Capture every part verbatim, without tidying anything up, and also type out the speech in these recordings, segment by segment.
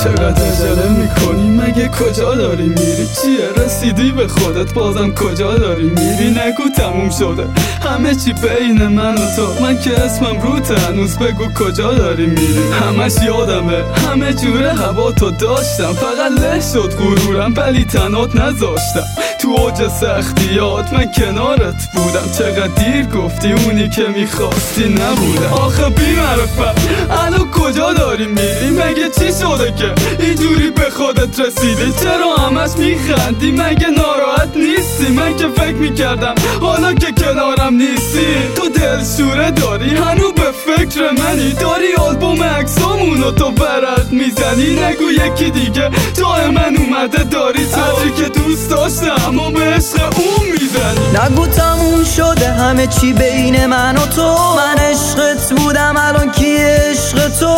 چقدر عجله میکنی؟ مگه کجا داری میری؟ چیه رسیدی به خودت بازم کجا داری میری؟ نگو تموم شده همه چی بین من و تو، من که اسمم روت هنوز بگو کجا داری میری؟ همش یادمه همه جوره هوا تو داشتم، فقط له شد غرورم ولی تنات نذاشتم. تو اوج سختیات من کنارت بودم، چقدر دیر گفتی اونی که میخواستی نبودم. آخه بی معرفت الان کجا داری میری؟ مگه چی شده که اینجوری به خودت رسیدی؟ چرا همش میخندی؟ مگه ناراحت نیستی؟ من که فکر میکردم حالا که کنارم نیستی تو دلشوره داری، هنو به فکر منی، داری آلبوم عکسامونو تو برات میزنی. نگو یکی دیگه تا من اومده داری تدری که دوست داشتم و به عشق اون میزنی. نگو تموم شده همه چی بین من و تو، من عشقت بودم الان کی عشق تو؟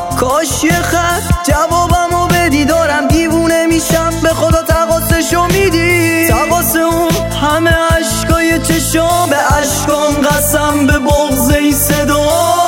کاش یه خط جوابمو بدی، دارم دیوونه میشم به خدا تقاصشو میدی. تقاص اون همه عشقای چشام، به عشقام قسم به بغض این صدا.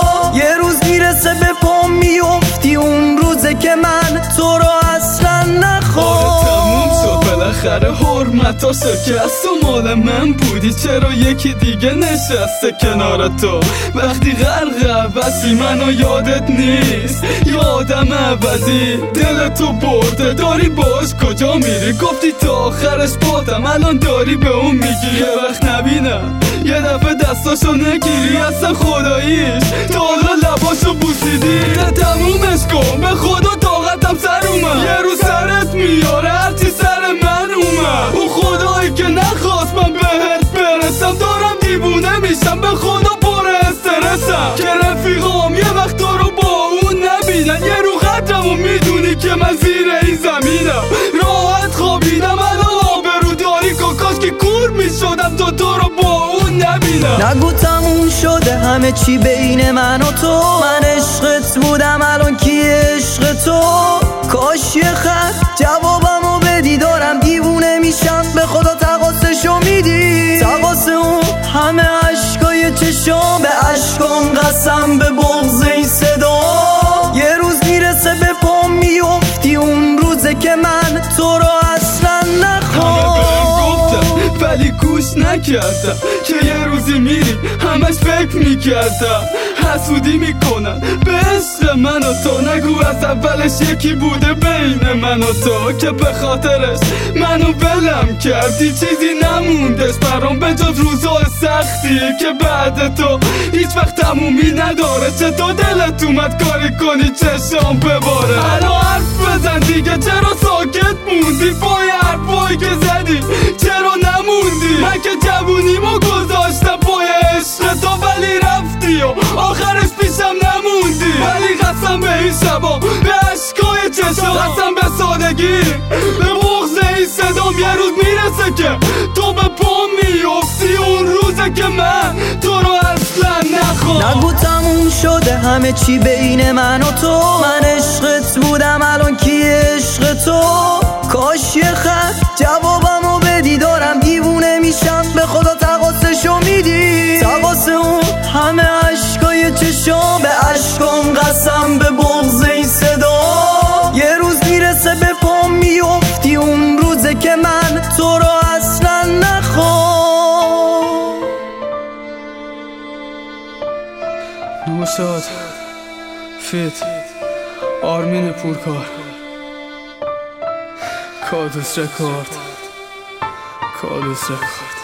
یه روز میرسه به پام میفتی، اون روزه که من تو رو اصلا نخوام. بالاخره حرمتا شکست و مال من بودی، چرا یکی دیگه نشسته کنار تو؟ وقتی غرق عوضی منو یادت نیست، یادم عوضی دل تو برده، داری باش کجا میری؟ گفتی تا آخرش بادم، الان داری به اون میگی یه وقت نبینم، یه دفعه دستاشو نگیری اصلا خداییش، تا حالا لباشو بوسیدی. تمومش کن به خدا طاقتم سر اومد، یه روز سرت میاره هرچی سر من اومد. اون خدایی که نخواست من بهت برسم، دارم دیوونه میشم به خدا پر استرسم که رفیقام یه وقت تو رو با اون نبینن. یه رو قدرمو میدونی که من زیر این زمینم، راحت خوابیدم الان آبرو داری که کاش که کور میشدم تا تو رو با اون نبینم. نگو تموم شده همه چی بین من و تو، من عشقت بودم الان کی عشق تو؟ کاش یه خط جوابمو بدی، دارم دیوونه میشم به خدا تقاصشو میدی. تقاص اون همه عشقای چشام، به عشقام قسم به بغض این صدا. یه روز میرسه به پام میفتی، اون روزه که من تو رو اصلا نخوام. ولی گوش نکردم که یه روزی میری همش فکر میکردم. حسودی میکنن به عشق من و تو، نگو از اولش یکی بوده بین من و تو که به خاطرش منو ولم کردی. چیزی نموندش برام به جز روزای سختی که بعد تو هیچ وقت تمومی نداره. چطور دلت اومد کاری کنی چشام بباره؟ الان حرف بزن دیگه، چرا ساکت موندی؟ پای حرفایی که زدی چرا نموندی؟ من که جوونیمو گذاشتم پای عشق تو ولی رفتی و آخرش پیشم نموندی. ولی قسم به این شبا به عشقای چشم، قسم به سادگی به بغض این صدام، یه روز میرسه که تو به پام میفتی، اون روزه که من تو رو اصلا نخوام. نگو تموم شده همه چی بین من و تو، من عشقت بودم الان کی عشق تو؟ کاش یه خط جوابمو بدی، دارم دیوونه میشم به خدا تقاصشو میدی. تقاص اون همه عشقای چشام، به عشقام قسم به بغض این صدا. یه روز میرسه به پام میفتی، اون روزه که من تو رو اصلا نخوام. نوشاد فیت آرمین پورکار، کادوس رکورد، کادوس رکورد.